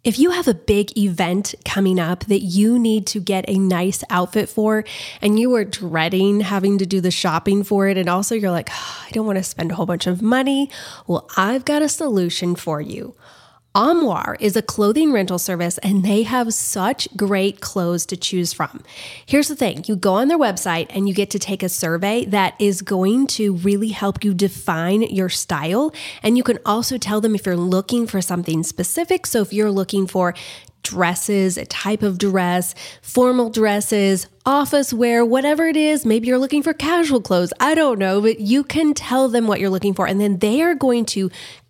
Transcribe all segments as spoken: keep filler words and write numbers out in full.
If you have a big event coming up that you need to get a nice outfit for, and you are dreading having to do the shopping for it, and also you're like, oh, I don't want to spend a whole bunch of money, well, I've got a solution for you. Armoire is a clothing rental service, and they have such great clothes to choose from. Here's the thing. You go on their website and you get to take a survey that is going to really help you define your style. And you can also tell them if you're looking for something specific. So if you're looking for dresses, a type of dress, formal dresses, office wear, whatever it is, maybe you're looking for casual clothes. I don't know, but you can tell them what you're looking for. And then they are going to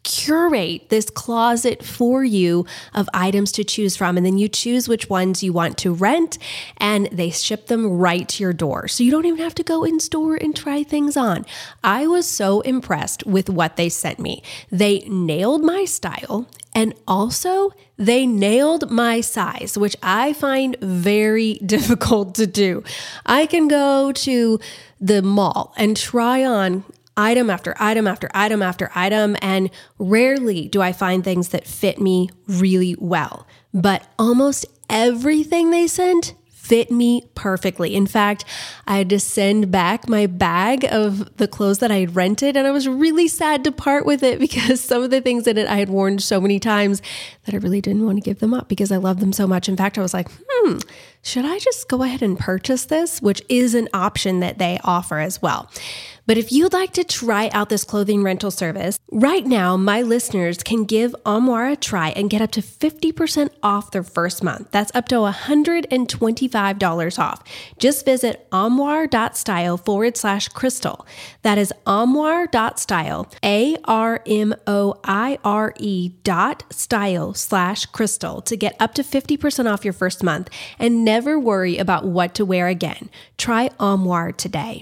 curate this closet for you of items to choose from. And then you choose which ones you want to rent, and they ship them right to your door. So you don't even have to go in store and try things on. I was so impressed with what they sent me. They nailed my style, and also they nailed my size, which I find very difficult to do. I can go to the mall and try on item after item after item after item, and rarely do I find things that fit me really well. But almost everything they sent fit me perfectly. In fact, I had to send back my bag of the clothes that I had rented, and I was really sad to part with it because some of the things in it I had worn so many times that I really didn't want to give them up because I love them so much. In fact, I was like, hmm, should I just go ahead and purchase this? Which is an option that they offer as well. But if you'd like to try out this clothing rental service, right now, my listeners can give Armoire a try and get up to fifty percent off their first month. That's up to one hundred twenty-five dollars off. Just visit armoire.style forward slash crystal. That is armoire.style, A R M O I R E dot style slash crystal to get up to fifty percent off your first month and never worry about what to wear again. Try Armoire today.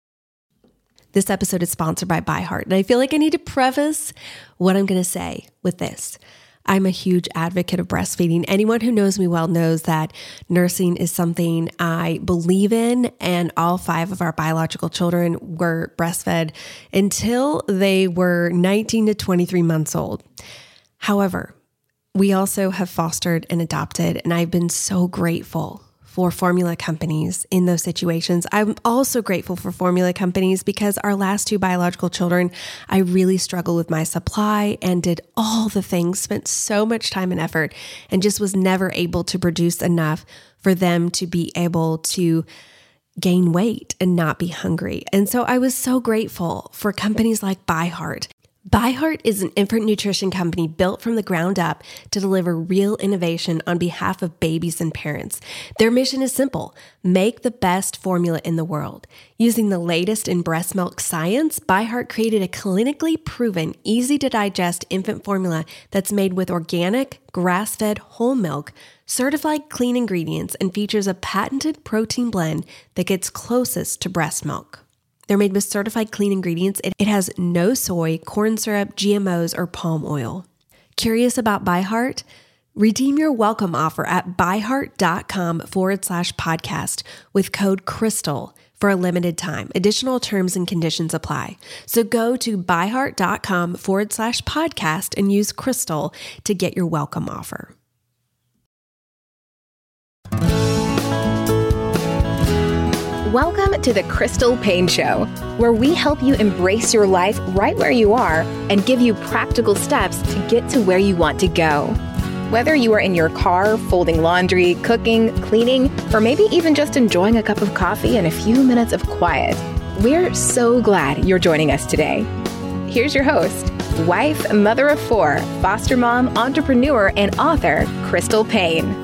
This episode is sponsored by ByHeart, and I feel like I need to preface what I'm going to say with this. I'm a huge advocate of breastfeeding. Anyone who knows me well knows that nursing is something I believe in, and all five of our biological children were breastfed until they were nineteen to twenty-three months old. However, we also have fostered and adopted, and I've been so grateful for formula companies in those situations. I'm also grateful for formula companies because our last two biological children, I really struggled with my supply and did all the things, spent so much time and effort, and just was never able to produce enough for them to be able to gain weight and not be hungry. And so I was so grateful for companies like ByHeart. ByHeart is an infant nutrition company built from the ground up to deliver real innovation on behalf of babies and parents. Their mission is simple: make the best formula in the world. Using the latest in breast milk science, ByHeart created a clinically proven, easy to digest infant formula that's made with organic, grass-fed whole milk, certified clean ingredients, and features a patented protein blend that gets closest to breast milk. They're made with certified clean ingredients. It, it has no soy, corn syrup, G M Os, or palm oil. Curious about ByHeart? Redeem your welcome offer at byheart.com forward slash podcast with code CRYSTAL for a limited time. Additional terms and conditions apply. So go to byheart.com forward slash podcast and use CRYSTAL to get your welcome offer. Welcome to the Crystal Paine Show, where we help you embrace your life right where you are and give you practical steps to get to where you want to go. Whether you are in your car, folding laundry, cooking, cleaning, or maybe even just enjoying a cup of coffee and a few minutes of quiet, we're so glad you're joining us today. Here's your host, wife, mother of four, foster mom, entrepreneur, and author, Crystal Paine.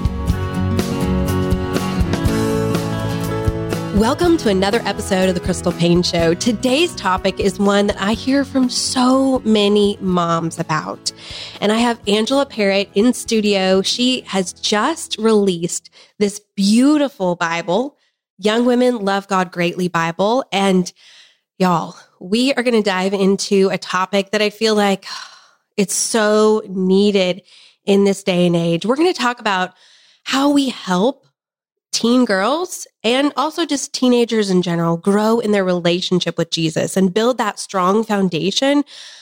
Welcome to another episode of the Crystal Paine Show. Today's topic is one that I hear from so many moms about. And I have Angela Parrott in studio. She has just released this beautiful Bible, Young Women Love God Greatly Bible. And y'all, we are going to dive into a topic that I feel like it's so needed in this day and age. We're going to talk about how we help teen girls and also just teenagers in general grow in their relationship with Jesus and build that strong foundation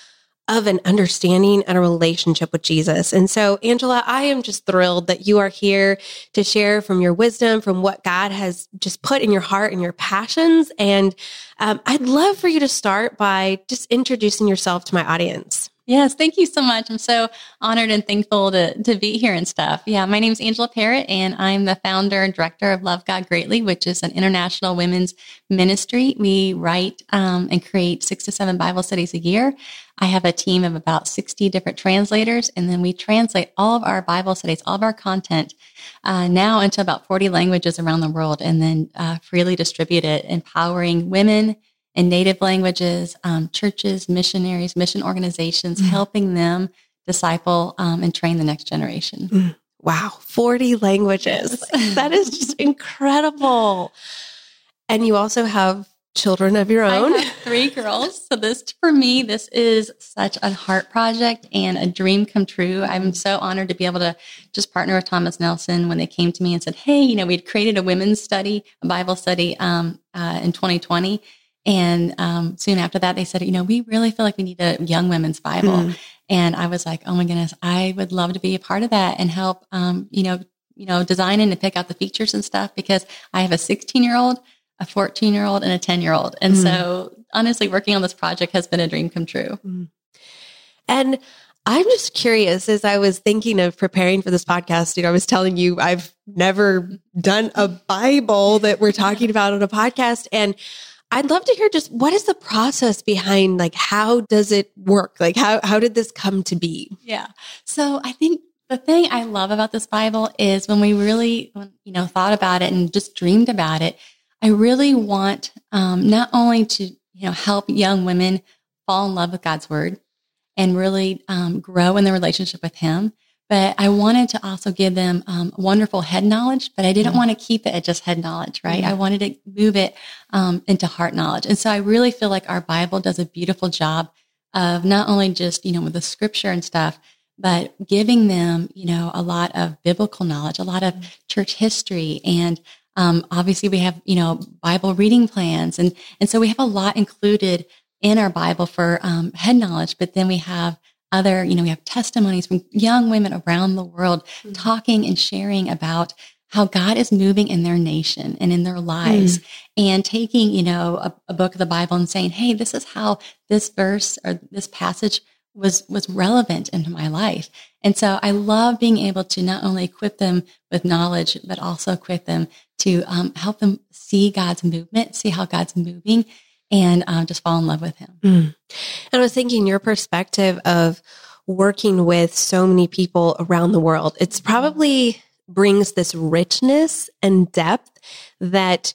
of an understanding and a relationship with Jesus. And so, Angela, I am just thrilled that you are here to share from your wisdom, from what God has just put in your heart and your passions. And um, I'd love for you to start by just introducing yourself to my audience. Yes, thank you so much. I'm so honored and thankful to to be here and stuff. Yeah, my name is Angela Parrott, and I'm the founder and director of Love God Greatly, which is an international women's ministry. We write um, and create six to seven Bible studies a year. I have a team of about sixty different translators, and then we translate all of our Bible studies, all of our content uh, now into about forty languages around the world, and then uh, freely distribute it, empowering women in native languages, um, churches, missionaries, mission organizations, mm. helping them disciple um, and train the next generation. Mm. Wow, forty languages. Yes. That is just incredible. And you also have children of your own. I have three girls. So this, for me, this is such a heart project and a dream come true. I'm so honored to be able to just partner with Thomas Nelson when they came to me and said, hey, you know, we'd created a women's study, a Bible study um, uh, in twenty twenty. And um, soon after that, they said, you know, we really feel like we need a young women's Bible. Mm. And I was like, oh my goodness, I would love to be a part of that and help, um, you know, you know, design and to pick out the features and stuff, because I have a sixteen year old, a fourteen year old, and a ten year old. And mm. so honestly, working on this project has been a dream come true. Mm. And I'm just curious, as I was thinking of preparing for this podcast, you know, I was telling you, I've never done a Bible that we're talking about on a podcast. And I'd love to hear just what is the process behind, like, how does it work? Like, how, how did this come to be? Yeah. So I think the thing I love about this Bible is when we really, you know, thought about it and just dreamed about it, I really want um, not only to, you know, help young women fall in love with God's word and really um, grow in their relationship with him, but I wanted to also give them um, wonderful head knowledge, but I didn't mm-hmm. want to keep it at just head knowledge, right? Mm-hmm. I wanted to move it um, into heart knowledge. And so I really feel like our Bible does a beautiful job of not only just, you know, with the scripture and stuff, but giving them, you know, a lot of biblical knowledge, a lot of mm-hmm. church history. And um, obviously we have, you know, Bible reading plans. And, and so we have a lot included in our Bible for um, head knowledge, but then we have other, you know, we have testimonies from young women around the world mm. talking and sharing about how God is moving in their nation and in their lives mm. and taking, you know, a, a book of the Bible and saying, hey, this is how this verse or this passage was, was relevant into my life. And so I love being able to not only equip them with knowledge, but also equip them to um, help them see God's movement, see how God's moving, and um, just fall in love with him. Mm. And I was thinking your perspective of working with so many people around the world, it's probably brings this richness and depth that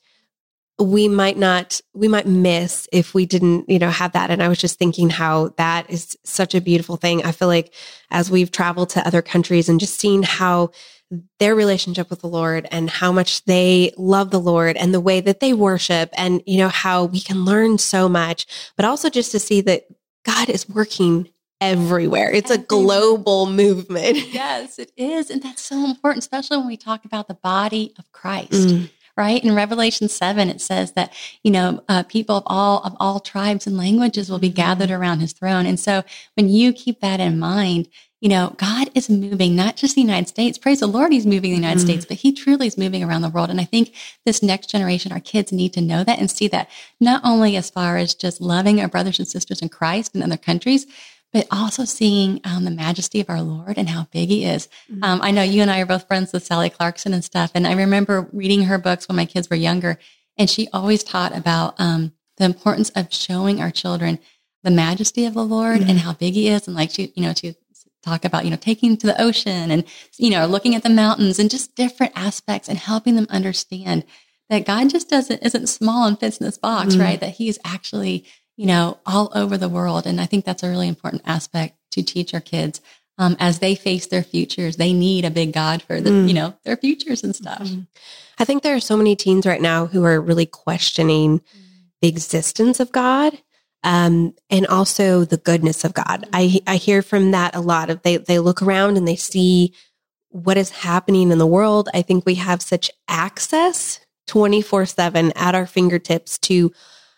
we might not, we might miss if we didn't, you know, have that. And I was just thinking how that is such a beautiful thing. I feel like as we've traveled to other countries and just seen how their relationship with the Lord and how much they love the Lord and the way that they worship, and, you know, how we can learn so much, but also just to see that God is working everywhere. It's a global movement. Yes, it is. And that's so important, especially when we talk about the body of Christ. Mm. Right? In Revelation seven, it says that, you know, uh, people of all, of all tribes and languages will be gathered around his throne. And so when you keep that in mind, you know, God is moving, not just the United States. Praise the Lord, he's moving the United mm-hmm. States, but he truly is moving around the world. And I think this next generation, our kids need to know that and see that, not only as far as just loving our brothers and sisters in Christ in other countries, but also seeing um, the majesty of our Lord and how big he is. Mm-hmm. Um, I know you and I are both friends with Sally Clarkson and stuff. And I remember reading her books when my kids were younger. And she always taught about um, the importance of showing our children the majesty of the Lord mm-hmm. and how big he is. And like she, you know, she talk about, you know, taking to the ocean and, you know, looking at the mountains and just different aspects and helping them understand that God just doesn't, isn't small and fits in this box, mm-hmm. right? That he is actually, you know, all over the world. And I think that's a really important aspect to teach our kids. Um, as they face their futures, they need a big God for the, mm. you know, their futures and stuff. Mm-hmm. I think there are so many teens right now who are really questioning mm. the existence of God. Um, and also the goodness of God. I I hear from that a lot of they they look around and they see what is happening in the world. I think we have such access twenty-four seven at our fingertips to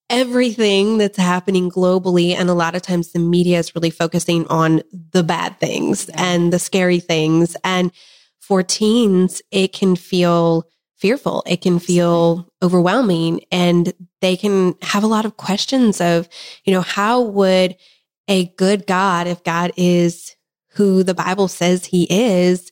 everything that's happening globally. And a lot of times the media is really focusing on the bad things yeah. and the scary things. And for teens, it can feel fearful. It can feel overwhelming, and they can have a lot of questions of, you know, how would a good God, if God is who the Bible says he is,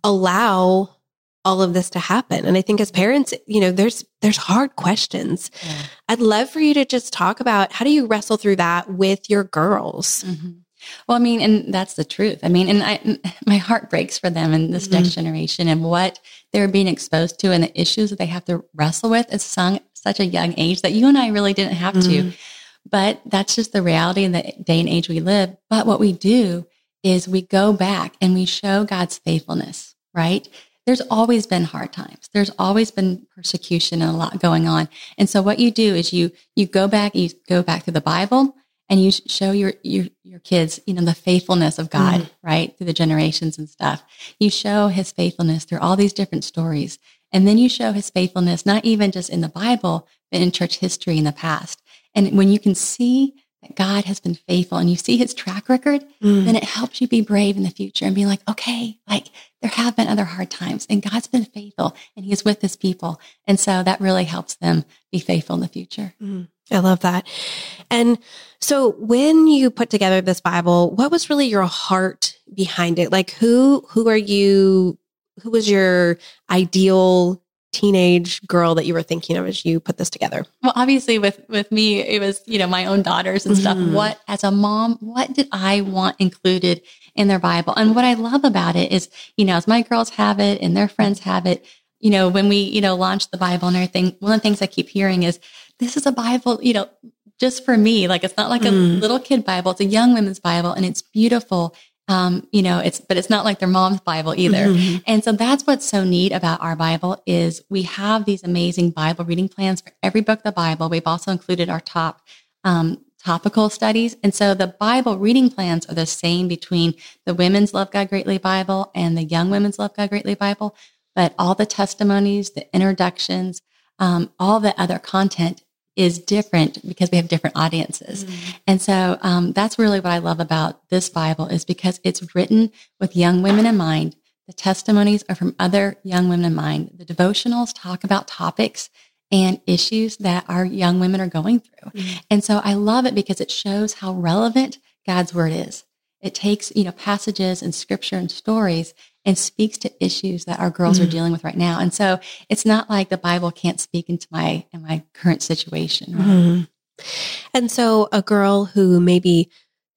allow all of this to happen? And I think as parents, you know, there's, there's hard questions. Yeah. I'd love for you to just talk about, how do you wrestle through that with your girls? Mm-hmm. Well, I mean, and that's the truth. I mean, and I, my heart breaks for them and this mm-hmm. next generation and what they're being exposed to and the issues that they have to wrestle with at some, such a young age that you and I really didn't have mm-hmm. to. But that's just the reality in the day and age we live. But what we do is we go back and we show God's faithfulness, right? There's always been hard times. There's always been persecution and a lot going on. And so what you do is you you go back, you go back through the Bible and you show your your your kids, you know, the faithfulness of God, mm. right? Through the generations and stuff. You show his faithfulness through all these different stories. And then you show his faithfulness, not even just in the Bible, but in church history in the past. And when you can see that God has been faithful and you see his track record, mm. then it helps you be brave in the future and be like, okay, like there have been other hard times and God's been faithful and he is with his people. And so that really helps them be faithful in the future. Mm. I love that. And so when you put together this Bible, what was really your heart behind it? Like who, who are you, who was your ideal teenage girl that you were thinking of as you put this together? Well, obviously with, with me, it was, you know, my own daughters and stuff. Mm-hmm. What, as a mom, what did I want included in their Bible? And what I love about it is, you know, as my girls have it and their friends have it, you know, when we, you know, launched the Bible and everything, one of the things I keep hearing is, this is a Bible, you know, just for me. Like, it's not like a mm. little kid Bible. It's a young women's Bible and it's beautiful. Um, you know, it's, but it's not like their mom's Bible either. Mm-hmm. And so that's what's so neat about our Bible is we have these amazing Bible reading plans for every book of the Bible. We've also included our top, um, topical studies. And so the Bible reading plans are the same between the Women's Love God Greatly Bible and the Young Women's Love God Greatly Bible, but all the testimonies, the introductions, um, all the other content is different because we have different audiences. Mm-hmm. And so um, that's really what I love about this Bible is because it's written with young women in mind. The testimonies are from other young women in mind. The devotionals talk about topics and issues that our young women are going through. Mm-hmm. And so I love it because it shows how relevant God's word is. It takes, you know, passages and scripture and stories and speaks to issues that our girls mm-hmm. are dealing with right now. And so it's not like the Bible can't speak into my, in my current situation. Right? Mm-hmm. And so a girl who maybe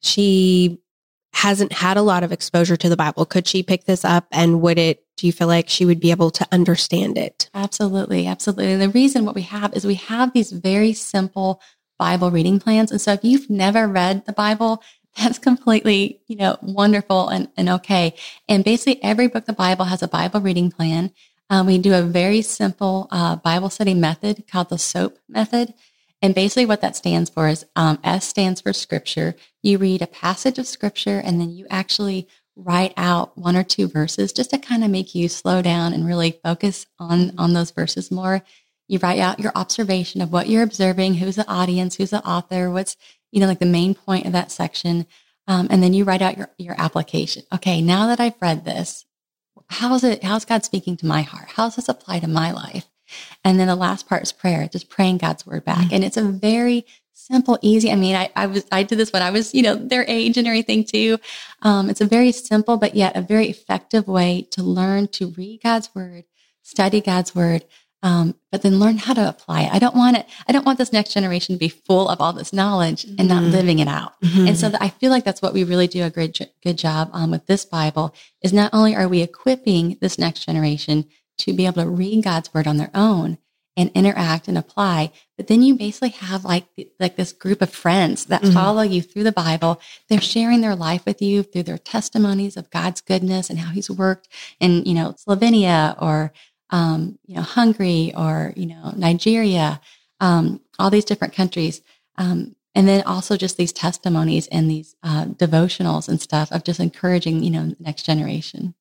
she hasn't had a lot of exposure to the Bible, could she pick this up and would it, do you feel like she would be able to understand it? Absolutely. Absolutely. And the reason what we have is we have these very simple Bible reading plans. And so if you've never read the Bible, that's completely, you know, wonderful and, and okay. And basically every book of the Bible has a Bible reading plan. Um, we do a very simple uh, Bible study method called the SOAP method. And basically what that stands for is um, S stands for scripture. You read a passage of scripture and then you actually write out one or two verses just to kind of make you slow down and really focus on, on those verses more. You write out your observation of what you're observing, who's the audience, who's the author, what's, you know, like the main point of that section. Um, and then you write out your, your application. Okay, now that I've read this, how's it, how's God speaking to my heart? How does this apply to my life? And then the last part is prayer, just praying God's word back. Mm-hmm. And it's a very simple, easy. I mean, I, I was, I did this when I was, you know, their age and everything too. Um, it's a very simple, but yet a very effective way to learn to read God's word, study God's word, Um, but then learn how to apply it. I don't want it. I don't want this next generation to be full of all this knowledge and not mm-hmm. living it out. Mm-hmm. And so th- I feel like that's what we really do a great, good job um, with this Bible is not only are we equipping this next generation to be able to read God's word on their own and interact and apply, but then you basically have like, like this group of friends that mm-hmm. follow you through the Bible. They're sharing their life with you through their testimonies of God's goodness and how he's worked in, you know, Slovenia or Um, you know, Hungary or, you know, Nigeria, um, all these different countries. Um, and then also just these testimonies and these uh, devotionals and stuff of just encouraging, you know, the next generation.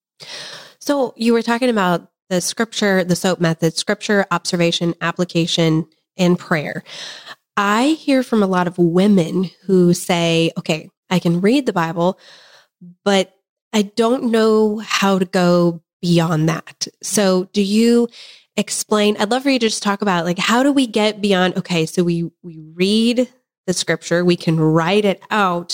So you were talking about the scripture, the SOAP method, scripture, observation, application, and prayer. I hear from a lot of women who say, okay, I can read the Bible, but I don't know how to go beyond that. So do you explain, I'd love for you to just talk about like, how do we get beyond, okay, so we, we read the scripture, we can write it out,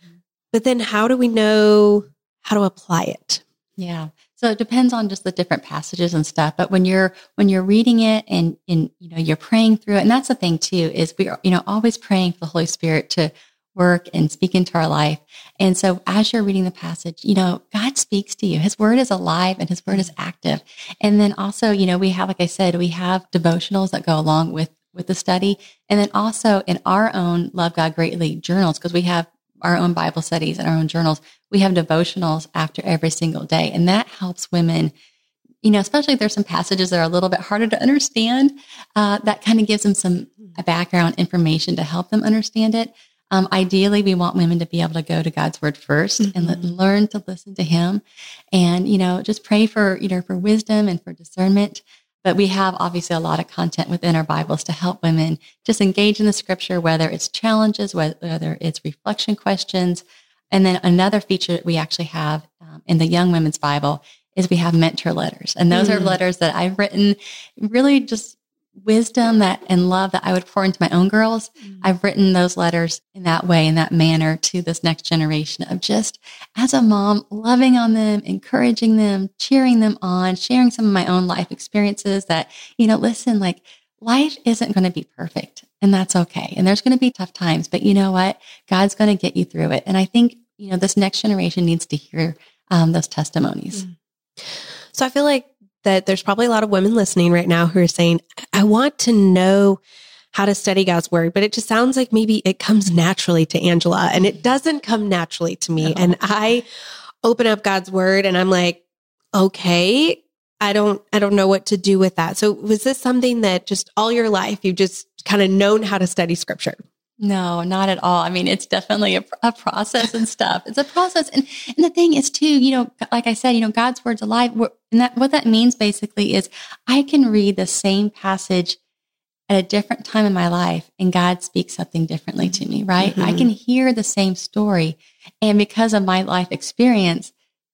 but then how do we know how to apply it? Yeah. So it depends on just the different passages and stuff. But when you're, when you're reading it and, and, you know, you're praying through it, and that's the thing too, is we are, you know, always praying for the Holy Spirit to work and speak into our life. And so as you're reading the passage, you know, God speaks to you. His word is alive and his word is active. And then also, you know, we have, like I said, we have devotionals that go along with, with the study. And then also in our own Love God Greatly journals, because we have our own Bible studies and our own journals, we have devotionals after every single day. And that helps women, you know, especially if there's some passages that are a little bit harder to understand, uh, that kind of gives them some background information to help them understand it. Um, ideally, we want women to be able to go to God's word first mm-hmm. and let, learn to listen to him and, you know, just pray for, you know, for wisdom and for discernment. But we have obviously a lot of content within our Bibles to help women just engage in the scripture, whether it's challenges, whether it's reflection questions. And then another feature that we actually have um, in the Young Women's Bible is we have mentor letters. And those mm. are letters that I've written, really just wisdom that and love that I would pour into my own girls. Mm. I've written those letters in that way, in that manner to this next generation of just as a mom, loving on them, encouraging them, cheering them on, sharing some of my own life experiences that, you know, listen, like life isn't going to be perfect and that's okay. And there's going to be tough times, but you know what? God's going to get you through it. And I think, you know, this next generation needs to hear um, those testimonies. Mm. So I feel like that there's probably a lot of women listening right now who are saying, I want to know how to study God's word, but it just sounds like maybe it comes naturally to Angela and it doesn't come naturally to me. No. And I open up God's word and I'm like, okay, I don't, I don't know what to do with that. So was this something that just all your life, you've just kind of known how to study scripture? No, not at all. I mean, it's definitely a, a process and stuff. It's a process. And, and the thing is too, you know, like I said, you know, God's word's alive. And that, what that means basically is I can read the same passage at a different time in my life and God speaks something differently to me, right? Mm-hmm. I can hear the same story. And because of my life experience,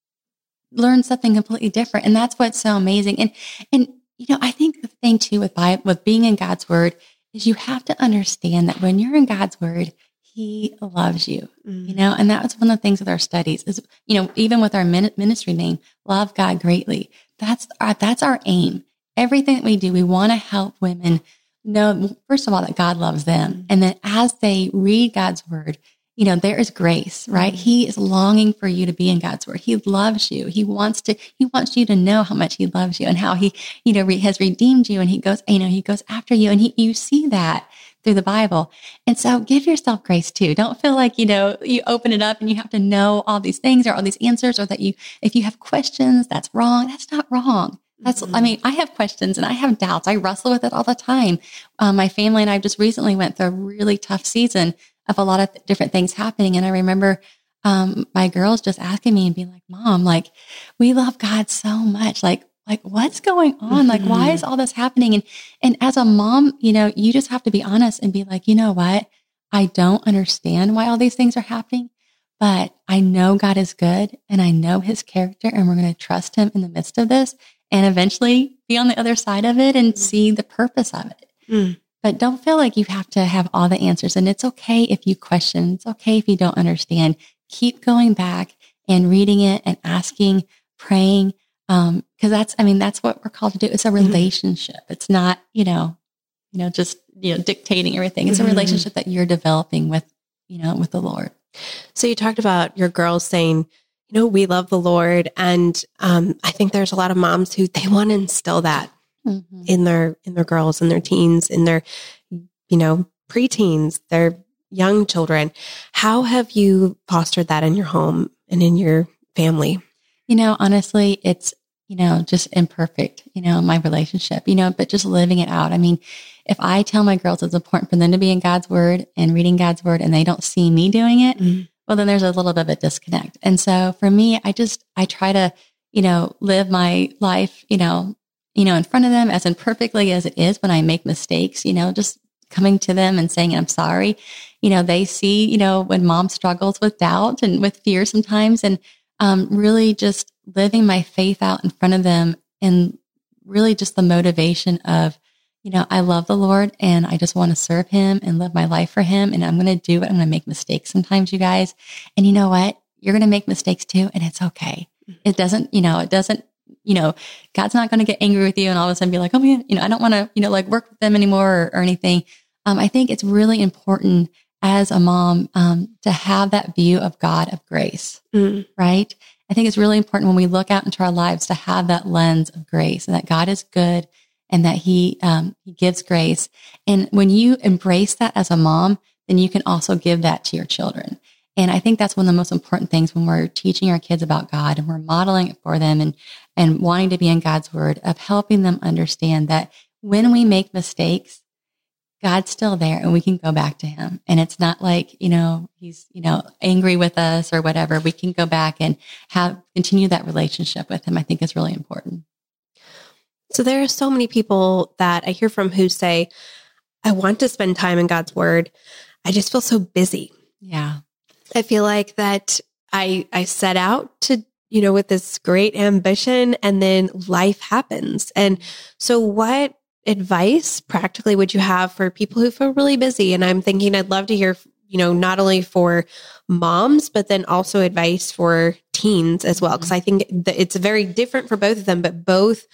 learn something completely different. And that's what's so amazing. And, and, you know, I think the thing too with, with being in God's word is you have to understand that when you're in God's word, he loves you, mm. you know, and that was one of the things with our studies is, you know, even with our ministry name, Love God Greatly, that's our, that's our aim. Everything that we do, we want to help women know, first of all, that God loves them. Mm. And then as they read God's word, you know, there is grace, right? Mm. He is longing for you to be in God's word. He loves you. He wants to, he wants you to know how much he loves you and how he, you know, re, has redeemed you. And he goes, you know, he goes after you and he, you see that through the Bible. And so give yourself grace too. Don't feel like, you know, you open it up and you have to know all these things or all these answers or that you, if you have questions, that's wrong. That's not wrong. That's, mm-hmm. I mean, I have questions and I have doubts. I wrestle with it all the time. Um, my family and I just recently went through a really tough season of a lot of th- different things happening. And I remember um, my girls just asking me and being like, Mom, like, we love God so much. Like, like what's going on? Mm-hmm. Like, why is all this happening? And, and as a mom, you know, you just have to be honest and be like, you know what? I don't understand why all these things are happening, but I know God is good and I know his character and we're going to trust him in the midst of this and eventually be on the other side of it and mm-hmm. see the purpose of it. Mm. But don't feel like you have to have all the answers. And it's okay if you question. It's okay if you don't understand. Keep going back and reading it and asking, praying. Um, cause that's, I mean, that's what we're called to do. It's a relationship. Mm-hmm. It's not, you know, you know, just, you know, dictating everything. It's mm-hmm. a relationship that you're developing with, you know, with the Lord. So you talked about your girls saying, you know, we love the Lord. And, um, I think there's a lot of moms who they want to instill that. Mm-hmm. in their, in their girls, in their teens, in their, you know, preteens, their young children. How have you fostered that in your home and in your family? You know, honestly, it's, you know, just imperfect, you know, my relationship, you know, but just living it out. I mean, if I tell my girls it's important for them to be in God's word and reading God's word and they don't see me doing it, mm-hmm. well, then there's a little bit of a disconnect. And so for me, I just, I try to, you know, live my life, you know, you know, in front of them as imperfectly as it is when I make mistakes, you know, just coming to them and saying, I'm sorry. You know, they see, you know, when mom struggles with doubt and with fear sometimes, and um, really just living my faith out in front of them, and really just the motivation of, you know, I love the Lord and I just want to serve him and live my life for him. And I'm going to do it. I'm going to make mistakes sometimes, you guys. And you know what? You're going to make mistakes too. And it's okay. It doesn't, you know, it doesn't, you know, God's not going to get angry with you and all of a sudden be like, oh man, you know, I don't want to, you know, like work with them anymore or, or anything. Um, I think it's really important as a mom um, to have that view of God of grace, mm. right? I think it's really important when we look out into our lives to have that lens of grace, and that God is good and that he, um, he gives grace. And when you embrace that as a mom, then you can also give that to your children. And I think that's one of the most important things when we're teaching our kids about God and we're modeling it for them and, and wanting to be in God's word, of helping them understand that when we make mistakes, God's still there and we can go back to him. And it's not like, you know, he's, you know, angry with us or whatever. We can go back and have, continue that relationship with him. I think is really important. So there are so many people that I hear from who say, I want to spend time in God's word. I just feel so busy. Yeah. I feel like that I, I set out to, you know, with this great ambition, and then life happens. And so what advice practically would you have for people who feel really busy? And I'm thinking I'd love to hear, you know, not only for moms, but then also advice for teens as well. Because I think that it's very different for both of them, but both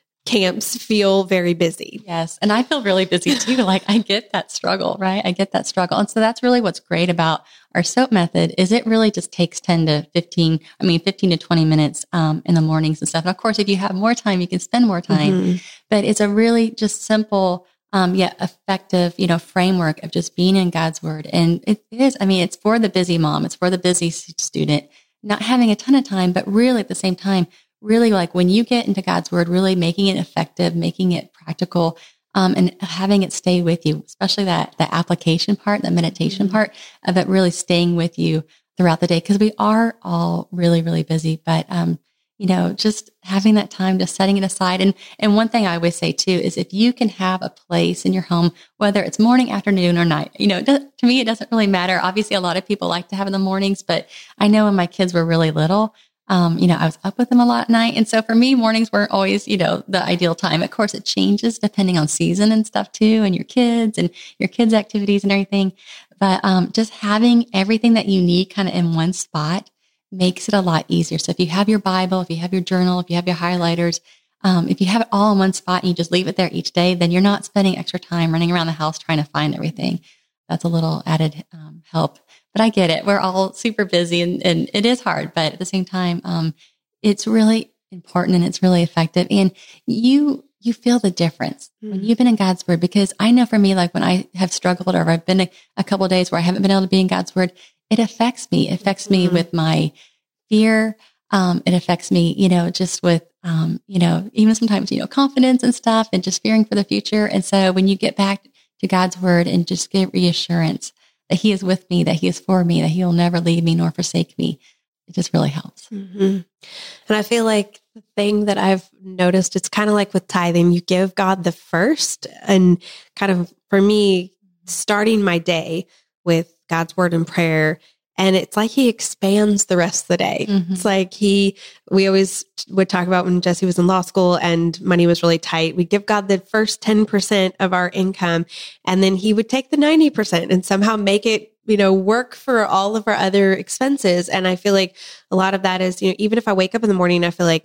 camps feel very busy. Yes. And I feel really busy too. Like I get that struggle, right? I get that struggle. And so that's really what's great about our SOAP method is it really just takes ten to fifteen, I mean, fifteen to twenty minutes um, in the mornings and stuff. And of course, if you have more time, you can spend more time, mm-hmm. but it's a really just simple, um, yet effective, you know, framework of just being in God's word. And it is, I mean, it's for the busy mom. It's for the busy student, not having a ton of time, but really at the same time, really like when you get into God's word, really making it effective, making it practical, um, and having it stay with you, especially that, that application part, the meditation mm-hmm. part of it really staying with you throughout the day. Cause we are all really, really busy, but, um, you know, just having that time, just setting it aside. And, and one thing I always say too, is if you can have a place in your home, whether it's morning, afternoon, or night, you know, it does, to me, it doesn't really matter. Obviously a lot of people like to have in the mornings, but I know when my kids were really little, Um, you know, I was up with them a lot at night. And so for me, mornings weren't always, you know, the ideal time. Of course, it changes depending on season and stuff too, and your kids and your kids' activities and everything. But um, just having everything that you need kind of in one spot makes it a lot easier. So if you have your Bible, if you have your journal, if you have your highlighters, um, if you have it all in one spot and you just leave it there each day, then you're not spending extra time running around the house trying to find everything. That's a little added um, help. But I get it. We're all super busy and, and it is hard, but at the same time, um, it's really important and it's really effective. And you, you feel the difference mm. when you've been in God's word, because I know for me, like when I have struggled or I've been a, a couple of days where I haven't been able to be in God's word, it affects me. It affects me mm. with my fear. Um, it affects me, you know, just with, um, you know, even sometimes, you know, confidence and stuff and just fearing for the future. And so when you get back to God's word and just get reassurance that he is with me, that he is for me, that he will never leave me nor forsake me. It just really helps. Mm-hmm. And I feel like the thing that I've noticed, it's kind of like with tithing, you give God the first, and kind of for me, starting my day with God's word and prayer. And it's like he expands the rest of the day. Mm-hmm. It's like he, we always would talk about when Jesse was in law school and money was really tight. We'd give God the first ten percent of our income, and then he would take the ninety percent and somehow make it, you know, work for all of our other expenses. And I feel like a lot of that is, you know, even if I wake up in the morning, I feel like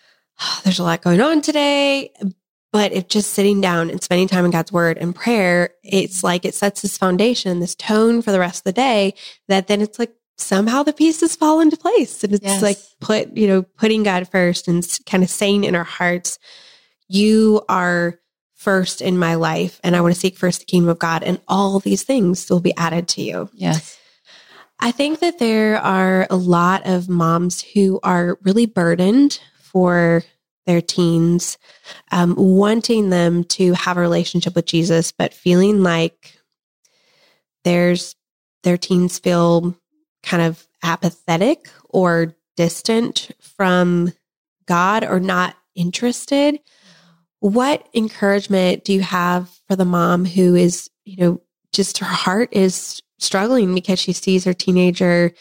oh, there's a lot going on today. But if just sitting down and spending time in God's word and prayer, it's like it sets this foundation, this tone for the rest of the day, that then it's like somehow the pieces fall into place. And it's yes. like put, you know, putting God first and kind of saying in our hearts, you are first in my life, and I want to seek first the kingdom of God, and all these things will be added to you. Yes. I think that there are a lot of moms who are really burdened for their teens, um, wanting them to have a relationship with Jesus, but feeling like there's their teens feel kind of apathetic or distant from God or not interested. what encouragement do you have for the mom who is, you know, just her heart is struggling because she sees her teenager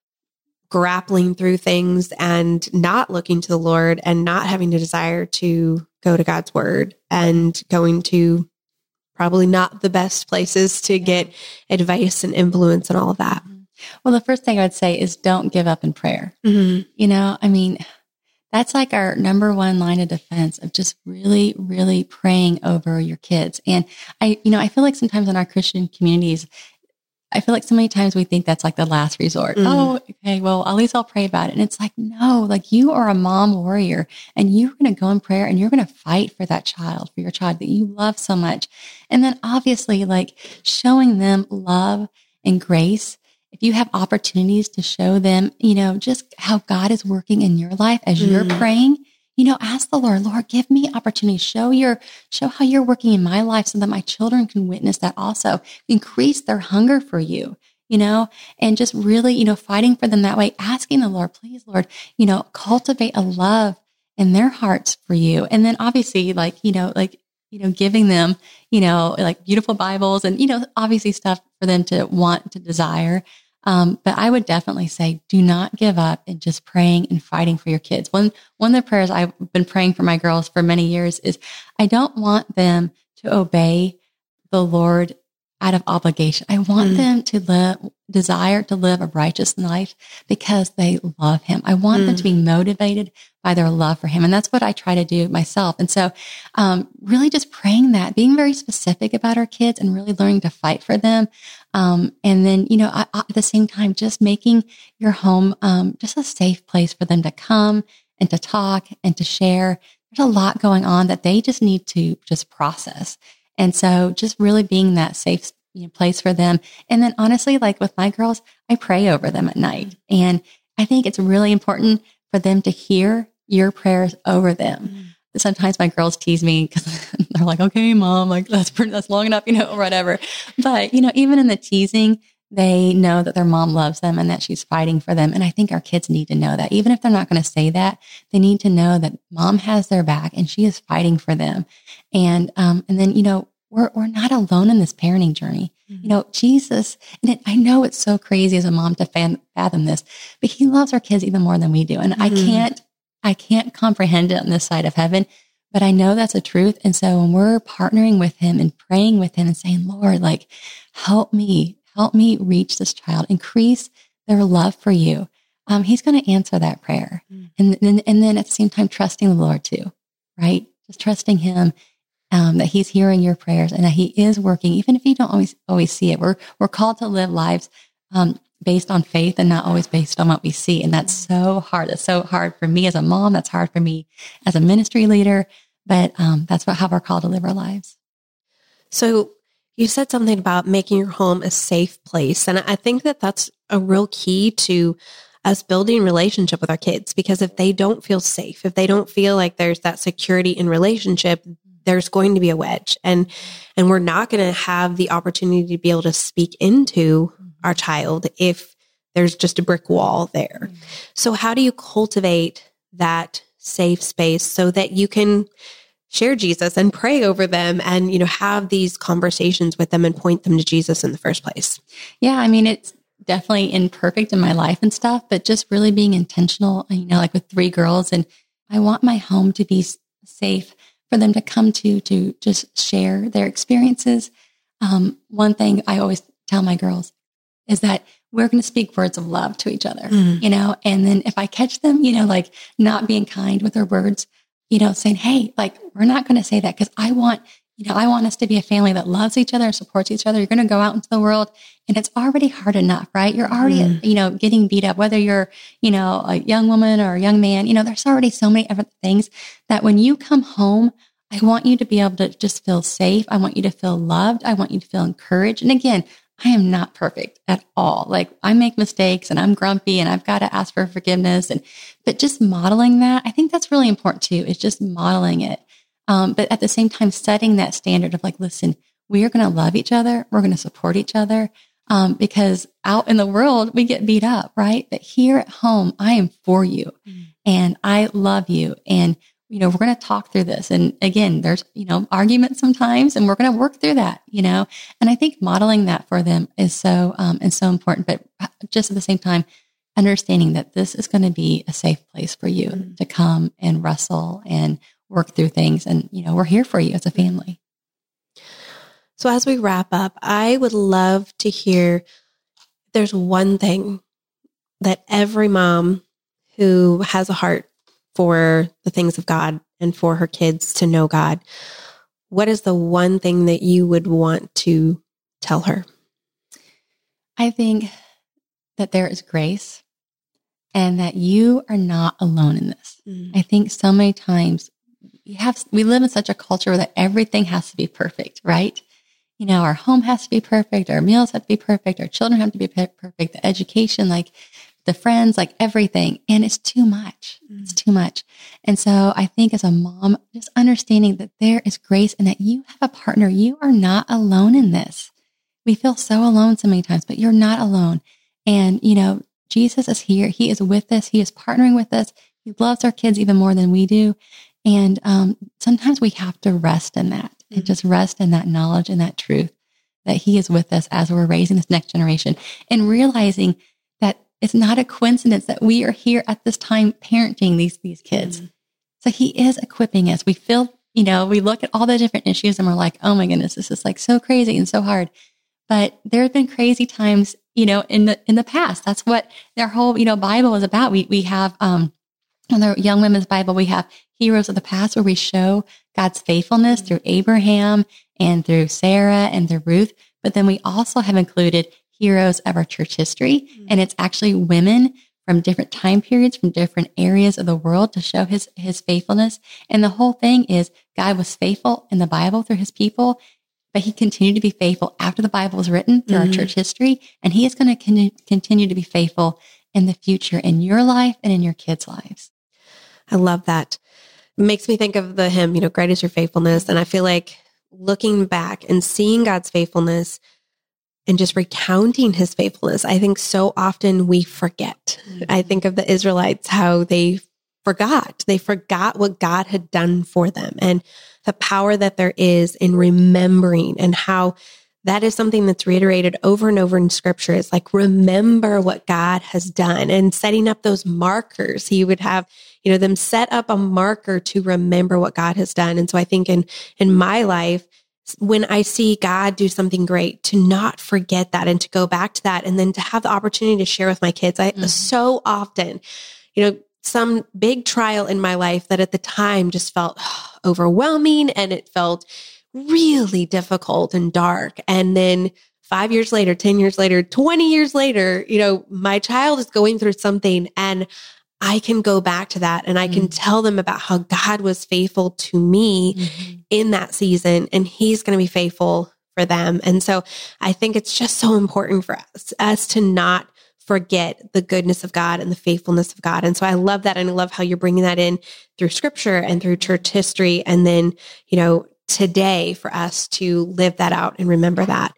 grappling through things and not looking to the Lord and not having a desire to go to God's word and going to probably not the best places to get advice and influence and all of that? Well, the first thing I would say is don't give up in prayer. Mm-hmm. You know, I mean, that's like our number one line of defense of just really, really praying over your kids. And I, you know, I feel like sometimes in our Christian communities, I feel like so many times we think that's like the last resort. Mm. Oh, okay, well, at least I'll pray about it. And it's like, no, like you are a mom warrior and you're going to go in prayer and you're going to fight for that child, for your child that you love so much. And then obviously like showing them love and grace. If you have opportunities to show them, you know, just how God is working in your life as mm. you're praying, you know, ask the Lord, Lord, give me opportunity. Show your, show how you're working in my life so that my children can witness that also. Increase their hunger for you, you know, and just really, you know, fighting for them that way, asking the Lord, please, Lord, you know, cultivate a love in their hearts for you. And then obviously like, you know, like, you know, giving them, you know, like beautiful Bibles and, you know, obviously stuff for them to want to desire. Um, but I would definitely say, do not give up in just praying and fighting for your kids. One, one of the prayers I've been praying for my girls for many years is I don't want them to obey the Lord out of obligation. I want mm. them to live, desire to live a righteous life because they love him. I want mm. them to be motivated by their love for him. And that's what I try to do myself. And so, um, really just praying that, being very specific about our kids and really learning to fight for them. Um, and then, you know, I, I, at the same time, just making your home, um, just a safe place for them to come and to talk and to share. There's a lot going on that they just need to just process. And so just really being that safe you know, place for them. And then honestly, like with my girls, I pray over them at night. And I think it's really important for them to hear your prayers over them. Mm-hmm. Sometimes my girls tease me because they're like, okay, mom, like that's pretty, that's long enough, you know, or whatever. But, you know, even in the teasing, they know that their mom loves them and that she's fighting for them. And I think our kids need to know that. Even if they're not going to say that, they need to know that mom has their back and she is fighting for them. And, um, and then, you know, we're, we're not alone in this parenting journey. Mm-hmm. You know, Jesus, and it, I know it's so crazy as a mom to fan, fathom this, but he loves our kids even more than we do. And mm-hmm. I can't, I can't comprehend it on this side of heaven, but I know that's a truth. And so when we're partnering with him and praying with him and saying, Lord, like, help me, help me reach this child, increase their love for you. Um, he's going to answer that prayer. Mm. And, and, and then at the same time, trusting the Lord too, right? Just trusting him, um, that he's hearing your prayers and that he is working, even if you don't always, always see it. We're, we're called to live lives, um, based on faith and not always based on what we see. And that's so hard. That's so hard for me as a mom. That's hard for me as a ministry leader, but, um, that's what, how we're called to live our lives. So you said something about making your home a safe place. And I think that that's a real key to us building relationship with our kids, because if they don't feel safe, if they don't feel like there's that security in relationship, there's going to be a wedge, and, and we're not going to have the opportunity to be able to speak into our child if there's just a brick wall there. So how do you cultivate that safe space so that you can share Jesus and pray over them and, you know, have these conversations with them and point them to Jesus in the first place? Yeah. I mean, it's definitely imperfect in my life and stuff, but just really being intentional, you know, like with three girls, and I want my home to be safe for them to come to, to just share their experiences. Um, one thing I always tell my girls is that we're going to speak words of love to each other, mm. you know, and then if I catch them, you know, like not being kind with their words, you know, saying, hey, like, we're not going to say that because I want, you know, I want us to be a family that loves each other and supports each other. You're going to go out into the world and it's already hard enough, right? You're already, mm. you know, getting beat up, whether you're, you know, a young woman or a young man, you know, there's already so many other things that when you come home, I want you to be able to just feel safe. I want you to feel loved. I want you to feel encouraged. And again, I am not perfect at all. Like I make mistakes and I'm grumpy and I've got to ask for forgiveness. And, but just modeling that, I think that's really important too, is just modeling it. Um, but at the same time, setting that standard of like, listen, we are going to love each other. We're going to support each other. Um, because out in the world, we get beat up, right? But here at home, I am for you mm. and I love you. And you know, we're going to talk through this. And again, there's, you know, arguments sometimes, and we're going to work through that, you know, and I think modeling that for them is so, um, is so important, but just at the same time, understanding that this is going to be a safe place for you mm-hmm. to come and wrestle and work through things. And, you know, we're here for you as a family. So as we wrap up, I would love to hear if there's one thing that every mom who has a heart for the things of God and for her kids to know God, what is the one thing that you would want to tell her? I think that there is grace and that you are not alone in this. Mm. I think so many times we have, we live in such a culture that everything has to be perfect, right? You know, our home has to be perfect, our meals have to be perfect, our children have to be perfect, the education, like the friends, like everything. And it's too much. Mm. It's too much. And so I think as a mom, just understanding that there is grace and that you have a partner. You are not alone in this. We feel so alone so many times, but you're not alone. And, you know, Jesus is here. He is with us. He is partnering with us. He loves our kids even more than we do. And um, sometimes we have to rest in that mm. and just rest in that knowledge and that truth that He is with us as we're raising this next generation, and realizing that it's not a coincidence that we are here at this time parenting these, these kids. Mm. So He is equipping us. We feel, you know, we look at all the different issues and we're like, oh my goodness, this is like so crazy and so hard. But there have been crazy times, you know, in the, in the past. That's what their whole, you know, Bible is about. We, we have, um, in the Young Women's Bible, we have heroes of the past where we show God's faithfulness through Abraham and through Sarah and through Ruth. But then we also have included heroes of our church history. Mm-hmm. And it's actually women from different time periods, from different areas of the world to show his, his faithfulness. And the whole thing is God was faithful in the Bible through His people, but He continued to be faithful after the Bible was written through mm-hmm. our church history. And He is going to con- continue to be faithful in the future, in your life and in your kids' lives. I love that. It makes me think of the hymn, you know, great is your faithfulness. And I feel like looking back and seeing God's faithfulness and just recounting His faithfulness, I think so often we forget. Mm-hmm. I think of the Israelites, how they forgot. They forgot what God had done for them and the power that there is in remembering, and how that is something that's reiterated over and over in Scripture. It's like, remember what God has done, and setting up those markers. He would have, you know, them set up a marker to remember what God has done. And so I think in, in my life, when I see God do something great, to not forget that and to go back to that, and then to have the opportunity to share with my kids. I mm-hmm. so often, you know, some big trial in my life that at the time just felt overwhelming, and it felt really difficult and dark. And then five years later, ten years later, twenty years later, you know, my child is going through something, and I can go back to that and I can mm-hmm. tell them about how God was faithful to me mm-hmm. in that season, and He's going to be faithful for them. And so I think it's just so important for us, us to not forget the goodness of God and the faithfulness of God. And so I love that. And I love how you're bringing that in through Scripture and through church history. And then, you know, today for us to live that out and remember that.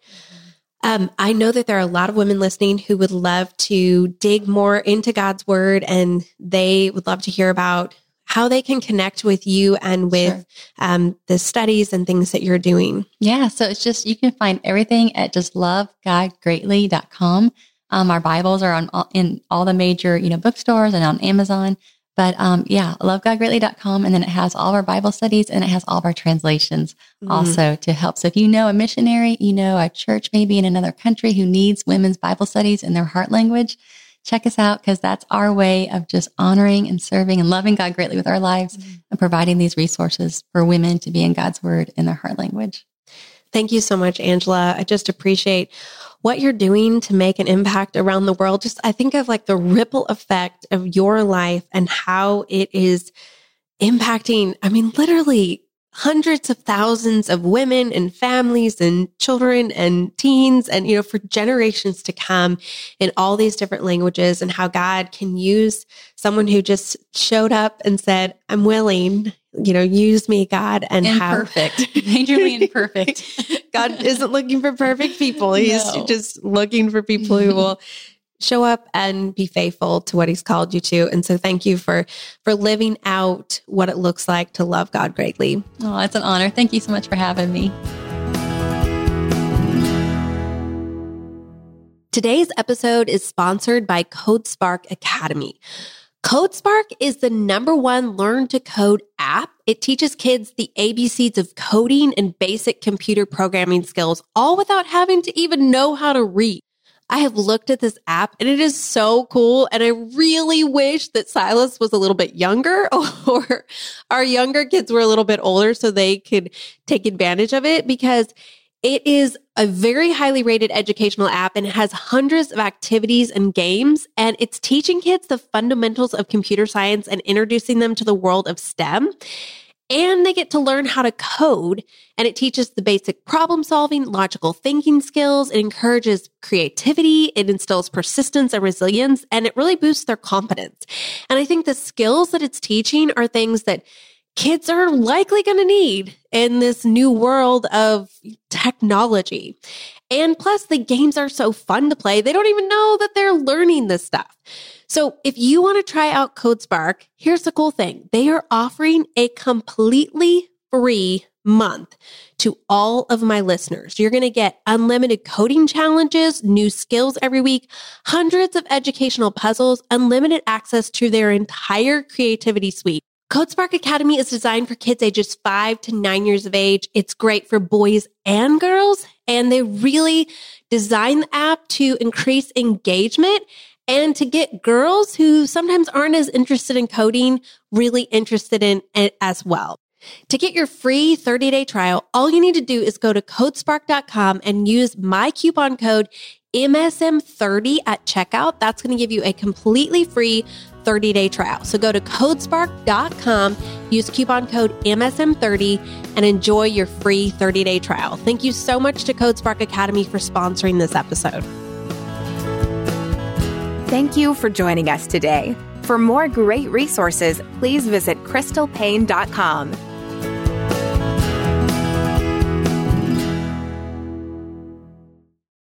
Um, I know that there are a lot of women listening who would love to dig more into God's Word, and they would love to hear about how they can connect with you and with sure. um, the studies and things that you're doing. Yeah. So it's just, you can find everything at just love god greatly dot com. Um, our Bibles are on all, in all the major, you know, bookstores and on Amazon. But um, yeah, love god greatly dot com. And then it has all of our Bible studies, and it has all of our translations mm-hmm. also to help. So if you know a missionary, you know a church maybe in another country who needs women's Bible studies in their heart language, check us out, because that's our way of just honoring and serving and loving God greatly with our lives mm-hmm. and providing these resources for women to be in God's Word in their heart language. Thank you so much, Angela. I just appreciate what you're doing to make an impact around the world. Just, I think of like the ripple effect of your life and how it is impacting, I mean, literally hundreds of thousands of women and families and children and teens, and, you know, for generations to come in all these different languages, and how God can use someone who just showed up and said, I'm willing, you know, use me, God. And imperfect, how majorly imperfect. God isn't looking for perfect people. He's no. just looking for people who will show up and be faithful to what he's called you to. And so thank you for, for living out what it looks like to love God greatly. Oh, it's an honor. Thank you so much for having me. Today's episode is sponsored by CodeSpark Academy. CodeSpark is the number one learn to code app. It teaches kids the A B Cs of coding and basic computer programming skills, all without having to even know how to read. I have looked at this app and it is so cool. And I really wish that Silas was a little bit younger or our younger kids were a little bit older so they could take advantage of it, because it is a very highly rated educational app and it has hundreds of activities and games. And it's teaching kids the fundamentals of computer science and introducing them to the world of STEM. And they get to learn how to code, and it teaches the basic problem solving, logical thinking skills. It encourages creativity. It instills persistence and resilience, and it really boosts their confidence. And I think the skills that it's teaching are things that kids are likely going to need in this new world of technology. And plus, the games are so fun to play. They don't even know that they're learning this stuff. So if you want to try out CodeSpark, here's the cool thing. They are offering a completely free month to all of my listeners. You're going to get unlimited coding challenges, new skills every week, hundreds of educational puzzles, unlimited access to their entire creativity suite. CodeSpark Academy is designed for kids ages five to nine years of age. It's great for boys and girls, and they really design the app to increase engagement and to get girls who sometimes aren't as interested in coding really interested in it as well. To get your free thirty-day trial, all you need to do is go to codespark dot com and use my coupon code M S M thirty at checkout. That's going to give you a completely free thirty-day trial. So go to codespark dot com, use coupon code M S M thirty, and enjoy your free thirty-day trial. Thank you so much to CodeSpark Academy for sponsoring this episode. Thank you for joining us today. For more great resources, please visit crystal paine dot com.